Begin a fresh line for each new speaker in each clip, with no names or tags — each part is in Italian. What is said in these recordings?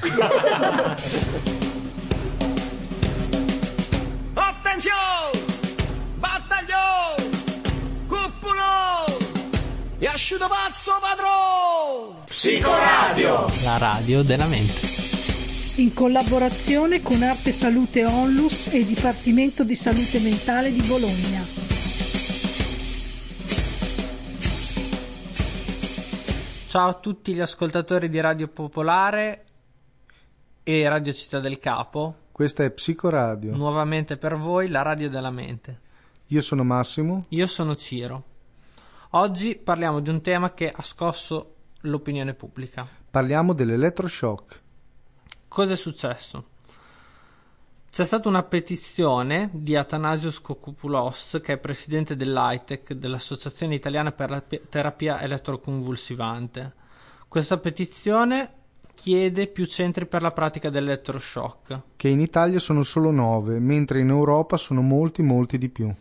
Attenzione! Battaglio! Cuppulo! E asciutto pazzo padrone!
Psicoradio!
La radio della mente.
In collaborazione con Arte Salute Onlus e Dipartimento di Salute Mentale di Bologna.
Ciao a tutti gli ascoltatori di Radio Popolare e Radio Città del Capo.
Questa è Psicoradio.
Nuovamente per voi la radio della mente.
Io sono Massimo.
Io sono Ciro. Oggi parliamo di un tema che ha scosso l'opinione pubblica.
Parliamo dell'elettroshock. Cosa
è successo? C'è stata una petizione di Athanasios Kokopoulos, che è presidente dell'AITEC, dell'Associazione Italiana per la Terapia Elettroconvulsivante. Questa petizione chiede più centri per la pratica dell'elettroshock.
Che in Italia sono solo 9, mentre in Europa sono molti di più.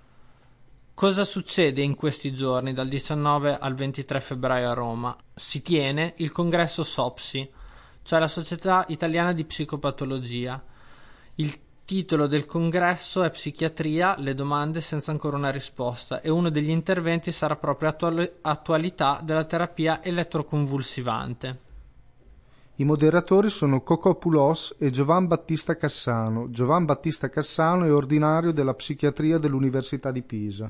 Cosa succede in questi giorni, dal 19 al 23 febbraio a Roma? Si tiene il congresso SOPSI, cioè la Società Italiana di Psicopatologia. Il titolo del congresso è Psichiatria, le domande senza ancora una risposta, e uno degli interventi sarà proprio attualità della terapia elettroconvulsivante.
I moderatori sono Kokopoulos e Giovan Battista Cassano. Giovan Battista Cassano è ordinario della psichiatria dell'Università di Pisa.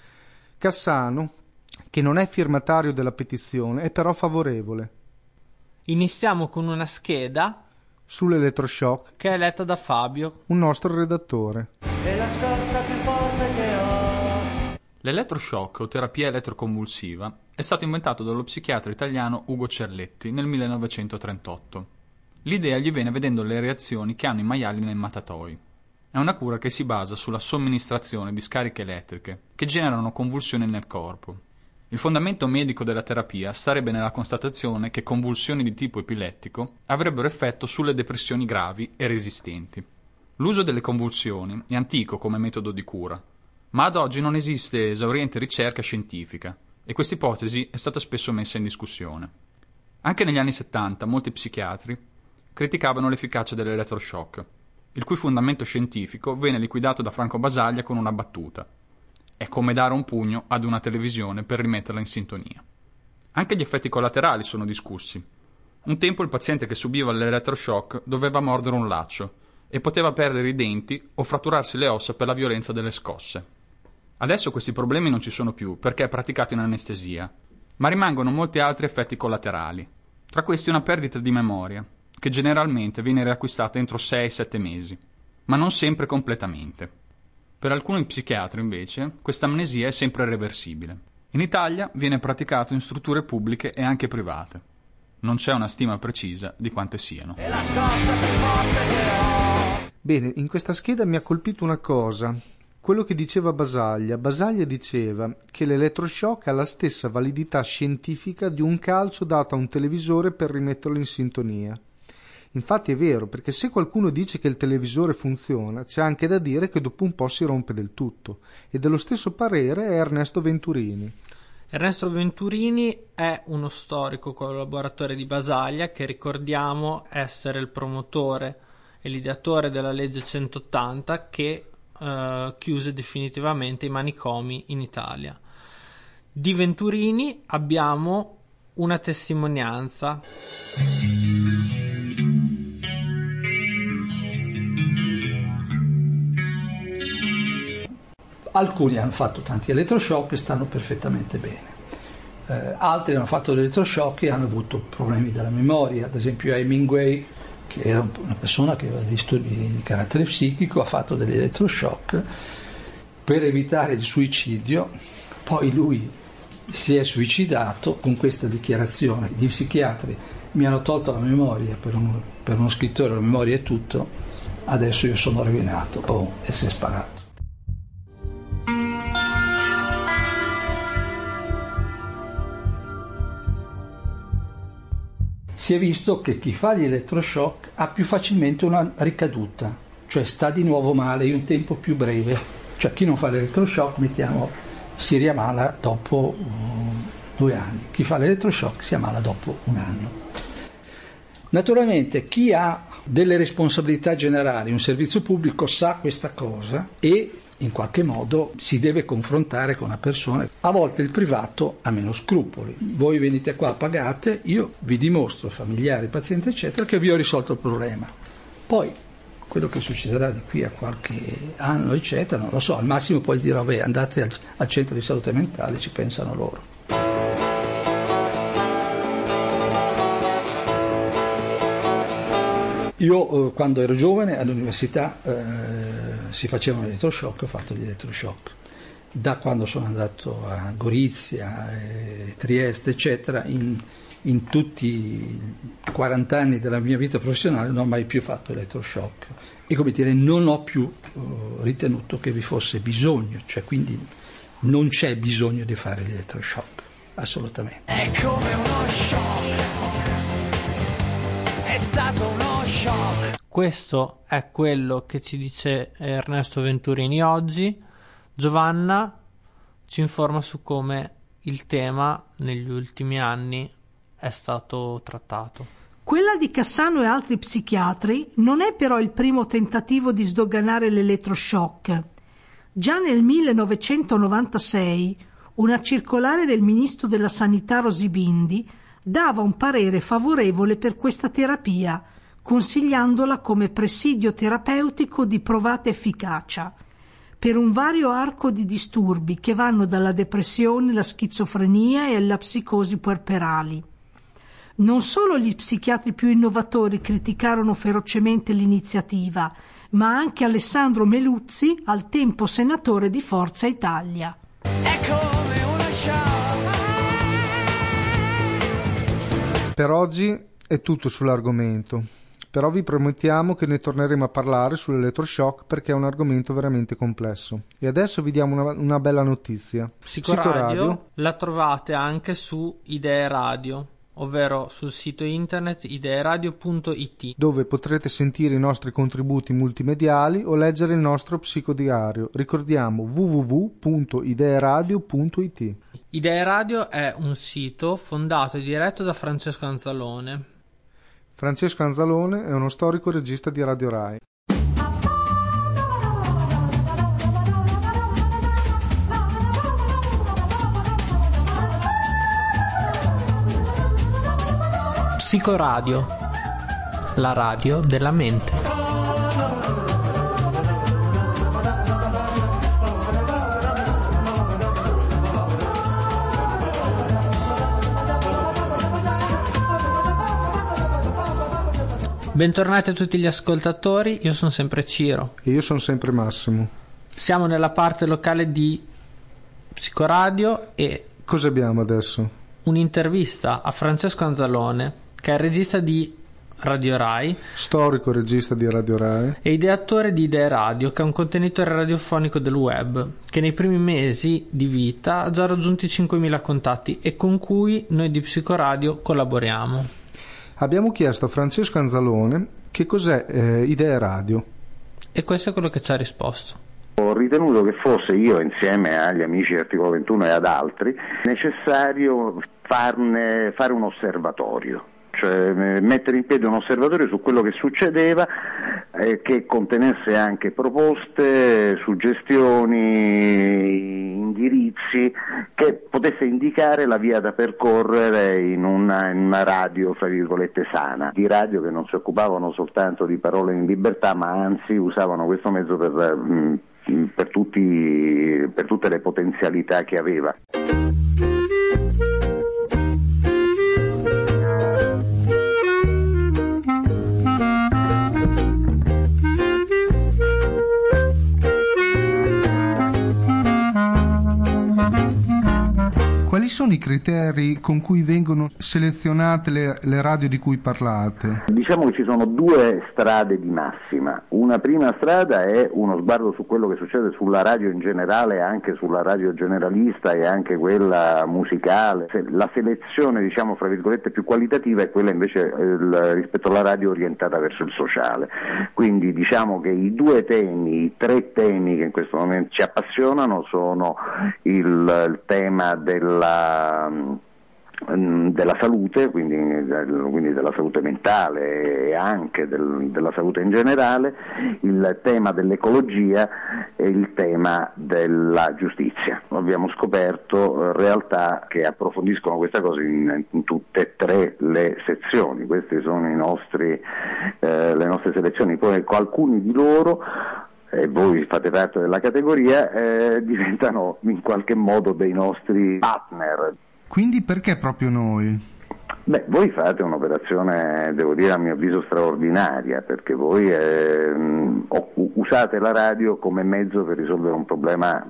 Cassano, che non è firmatario della petizione, è però favorevole.
Iniziamo con una scheda
sull'elettroshock
che è letta da Fabio,
un nostro redattore.
È la scorsa più forte che ho.
L'elettroshock o terapia elettroconvulsiva è stato inventato dallo psichiatra italiano Ugo Cerletti nel 1938. L'idea gli viene vedendo le reazioni che hanno i maiali nei mattatoi. È una cura che si basa sulla somministrazione di scariche elettriche che generano convulsioni nel corpo. Il fondamento medico della terapia starebbe nella constatazione che convulsioni di tipo epilettico avrebbero effetto sulle depressioni gravi e resistenti. L'uso delle convulsioni è antico come metodo di cura, ma ad oggi non esiste esauriente ricerca scientifica e questa ipotesi è stata spesso messa in discussione. Anche negli anni 70 molti psichiatri criticavano l'efficacia dell'elettroshock, il cui fondamento scientifico venne liquidato da Franco Basaglia con una battuta: è come dare un pugno ad una televisione per rimetterla in sintonia. Anche gli effetti collaterali sono discussi. Un tempo il paziente che subiva l'elettroshock doveva mordere un laccio e poteva perdere i denti o fratturarsi le ossa per la violenza delle scosse. Adesso questi problemi non ci sono più perché è praticato in anestesia, ma rimangono molti altri effetti collaterali. Tra questi una perdita di memoria, che generalmente viene riacquistata entro 6-7 mesi, ma non sempre completamente. Per alcuni psichiatri, invece, questa amnesia è sempre reversibile. In Italia viene praticato in strutture pubbliche e anche private. Non c'è una stima precisa di quante siano.
Bene, in questa scheda mi ha colpito una cosa. Quello che diceva Basaglia. Basaglia diceva che l'elettroshock ha la stessa validità scientifica di un calcio dato a un televisore per rimetterlo in sintonia. Infatti è vero, perché se qualcuno dice che il televisore funziona, c'è anche da dire che dopo un po' si rompe del tutto. E dello stesso parere è Ernesto Venturini.
Ernesto Venturini è uno storico collaboratore di Basaglia che ricordiamo essere il promotore e l'ideatore della legge 180 che chiuse definitivamente i manicomi in Italia. Di Venturini abbiamo una testimonianza.
Alcuni hanno fatto tanti elettroshock e stanno perfettamente bene. Altri hanno fatto l'elettroshock e hanno avuto problemi della memoria. Ad esempio Hemingway, che era una persona che aveva disturbi di carattere psichico, ha fatto degli elettroshock per evitare il suicidio. Poi lui si è suicidato con questa dichiarazione: gli psichiatri mi hanno tolto la memoria, per uno scrittore la memoria è tutto, adesso io sono rovinato. E si è sparato. Si è visto che chi fa gli elettroshock ha più facilmente una ricaduta, cioè sta di nuovo male in un tempo più breve. Cioè chi non fa l'elettroshock, si riammala dopo 2 anni. Chi fa l'elettroshock si ammala dopo 1 anno. Naturalmente chi ha delle responsabilità generali, un servizio pubblico sa questa cosa e in qualche modo si deve confrontare con una persona. A volte il privato ha meno scrupoli. Voi venite qua, pagate, io vi dimostro, familiari, pazienti eccetera, che vi ho risolto il problema. Poi quello che succederà di qui a qualche anno eccetera, non lo so, al massimo poi dirò andate al centro di salute mentale, ci pensano loro. Io quando ero giovane all'università si facevano elettroshock, ho fatto gli elettroshock. Da quando sono andato a Gorizia, Trieste, eccetera, in tutti i 40 anni della mia vita professionale non ho mai più fatto elettroshock. E come dire, non ho più ritenuto che vi fosse bisogno, cioè quindi non c'è bisogno di fare gli elettroshock, assolutamente.
È come uno shock, è stato uno shock.
Questo è quello che ci dice Ernesto Venturini oggi. Giovanna ci informa su come il tema negli ultimi anni è stato trattato.
Quella di Cassano e altri psichiatri non è però il primo tentativo di sdoganare l'elettroshock. Già nel 1996 una circolare del ministro della Sanità Rosy Bindi dava un parere favorevole per questa terapia, consigliandola come presidio terapeutico di provata efficacia per un vario arco di disturbi che vanno dalla depressione alla schizofrenia e alla psicosi puerperali. Non solo gli psichiatri più innovatori criticarono ferocemente l'iniziativa, ma anche Alessandro Meluzzi, al tempo senatore di Forza Italia.
È come uno shock.
Per oggi è tutto sull'argomento, però vi promettiamo che ne torneremo a parlare sull'elettroshock perché è un argomento veramente complesso. E adesso vi diamo una bella notizia.
Psicoradio la trovate anche su Idee Radio, ovvero sul sito internet ideeradio.it,
dove potrete sentire i nostri contributi multimediali o leggere il nostro psicodiario. Ricordiamo www.ideeradio.it.
Idee Radio è un sito fondato e diretto da Francesco Anzalone.
Francesco Anzalone è uno storico regista di Radio Rai.
Psicoradio, la radio della mente. Bentornati a tutti gli ascoltatori, io sono sempre Ciro.
E io sono sempre Massimo.
Siamo nella parte locale di Psicoradio e...
Cosa abbiamo adesso?
Un'intervista a Francesco Anzalone, che è il regista di Radio Rai,
storico regista di Radio Rai
e ideatore di Idee Radio, che è un contenitore radiofonico del web, che nei primi mesi di vita ha già raggiunto i 5.000 contatti e con cui noi di Psicoradio collaboriamo.
Abbiamo chiesto a Francesco Anzalone che cos'è Idee Radio
e questo è quello che ci ha risposto.
Ho ritenuto che fosse, io insieme agli amici di Articolo 21 e ad altri, necessario fare un osservatorio, cioè mettere in piedi un osservatorio su quello che succedeva, che contenesse anche proposte, suggestioni, indirizzi, che potesse indicare la via da percorrere in una radio, fra virgolette, sana, di radio che non si occupavano soltanto di parole in libertà, ma anzi usavano questo mezzo per tutte le potenzialità che aveva.
Quali sono i criteri con cui vengono selezionate le radio di cui parlate?
Diciamo che ci sono due strade di massima. Una prima strada è uno sguardo su quello che succede sulla radio in generale, anche sulla radio generalista e anche quella musicale. La selezione, diciamo, fra virgolette, più qualitativa è quella invece rispetto alla radio orientata verso il sociale. Quindi diciamo che i tre temi che in questo momento ci appassionano sono il tema della salute, quindi della salute mentale e anche della salute in generale, il tema dell'ecologia e il tema della giustizia. Abbiamo scoperto realtà che approfondiscono questa cosa in tutte e tre le sezioni. Queste sono le nostre selezioni. Poi alcuni di loro, e voi fate parte della categoria, diventano in qualche modo dei nostri partner.
Quindi perché proprio noi?
Beh, voi fate un'operazione, devo dire, a mio avviso straordinaria, perché voi usate la radio come mezzo per risolvere un problema,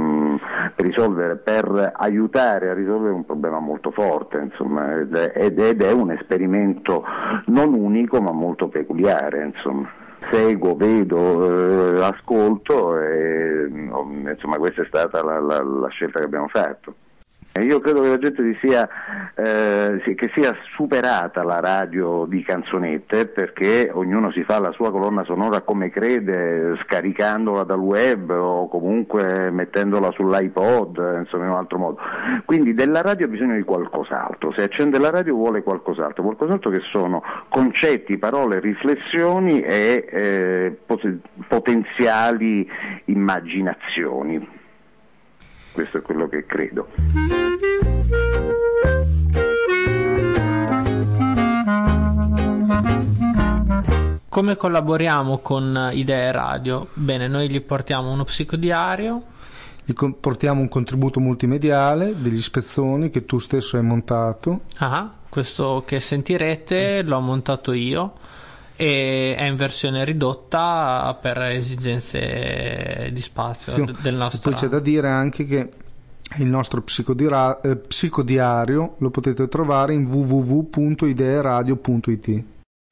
per aiutare a risolvere un problema molto forte, insomma, ed è un esperimento non unico ma molto peculiare, insomma. Seguo, vedo, ascolto e insomma questa è stata la scelta che abbiamo fatto. Io credo che la gente che sia superata la radio di canzonette, perché ognuno si fa la sua colonna sonora come crede, scaricandola dal web o comunque mettendola sull'iPod, insomma in un altro modo. Quindi della radio ha bisogno di qualcos'altro, se accende la radio vuole qualcos'altro che sono concetti, parole, riflessioni e potenziali immaginazioni. Questo è quello che credo.
Come collaboriamo con Idee Radio? Bene, noi gli portiamo uno psicodiario,
gli portiamo un contributo multimediale, degli spezzoni che tu stesso hai montato.
Questo che sentirete l'ho montato io e è in versione ridotta per esigenze di spazio del nostro.
Poi c'è da dire anche che il nostro psicodiario lo potete trovare in www.ideeradio.it.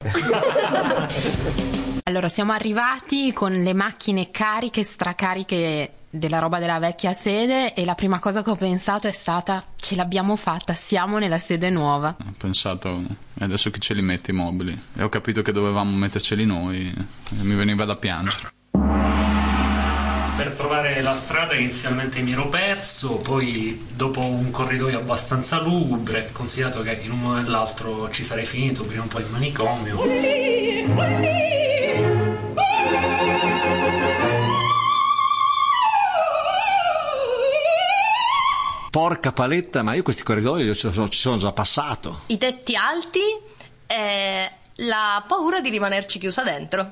Allora, siamo arrivati con le macchine cariche, stracariche della roba della vecchia sede, e la prima cosa che ho pensato è stata: ce l'abbiamo fatta, siamo nella sede nuova.
Ho pensato, adesso chi ce li mette i mobili? E ho capito che dovevamo metterceli noi e mi veniva da piangere.
Per trovare la strada inizialmente mi ero perso, poi dopo un corridoio abbastanza lugubre, considerato che in un modo o nell'altro ci sarei finito prima o poi in manicomio.
Porca paletta, ma io questi corridoi ci sono già passato.
I tetti alti e la paura di rimanerci chiusa dentro.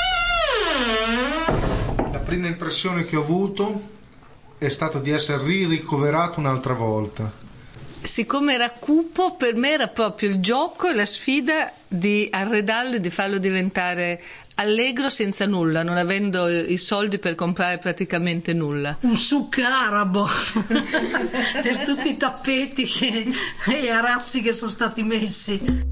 La prima impressione che ho avuto è stato di essere ricoverato un'altra volta.
Siccome era cupo, per me era proprio il gioco e la sfida di arredarlo e di farlo diventare allegro senza nulla, non avendo i soldi per comprare praticamente nulla. Un souk arabo per tutti i tappeti e gli arazzi che sono stati messi.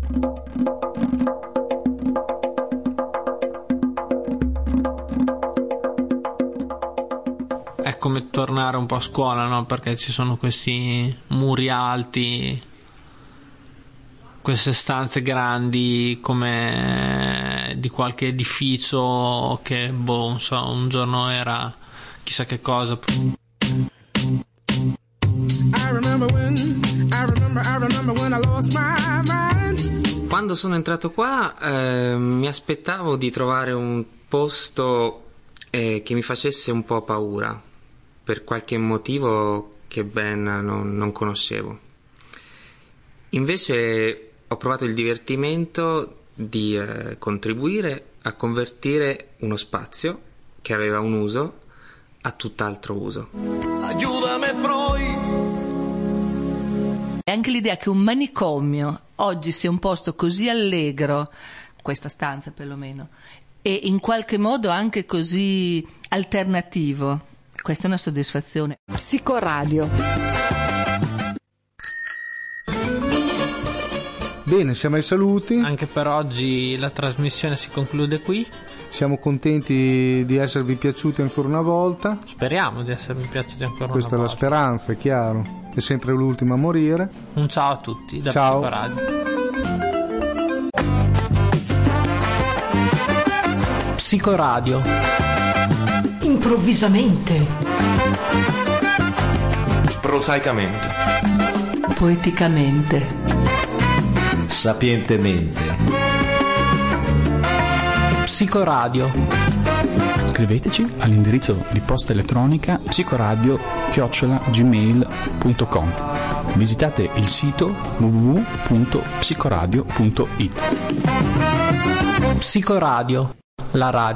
È come tornare un po' a scuola, no? Perché ci sono questi muri alti, queste stanze grandi come di qualche edificio che un giorno era chissà che cosa.
Quando sono entrato qua mi aspettavo di trovare un posto che mi facesse un po' paura, per qualche motivo che ben non conoscevo. Invece ho provato il divertimento di contribuire a convertire uno spazio che aveva un uso a tutt'altro uso.
E anche l'idea che un manicomio oggi sia un posto così allegro, questa stanza perlomeno, e in qualche modo anche così alternativo, questa è una soddisfazione.
Psicoradio.
Bene, siamo ai saluti.
Anche per oggi la trasmissione si conclude qui.
Siamo contenti di esservi piaciuti ancora una volta.
Speriamo di esservi piaciuti ancora
Questa
una
è
volta.
la speranza, è chiaro. È sempre l'ultima a morire.
Un ciao a tutti da
Ciao.
Psicoradio. Psicoradio.
Improvvisamente.
Prosaicamente.
poeticamente,
sapientemente.
Psicoradio.
Scriveteci all'indirizzo di posta elettronica psicoradio@gmail.com. Visitate il sito www.psicoradio.it.
Psicoradio, la radio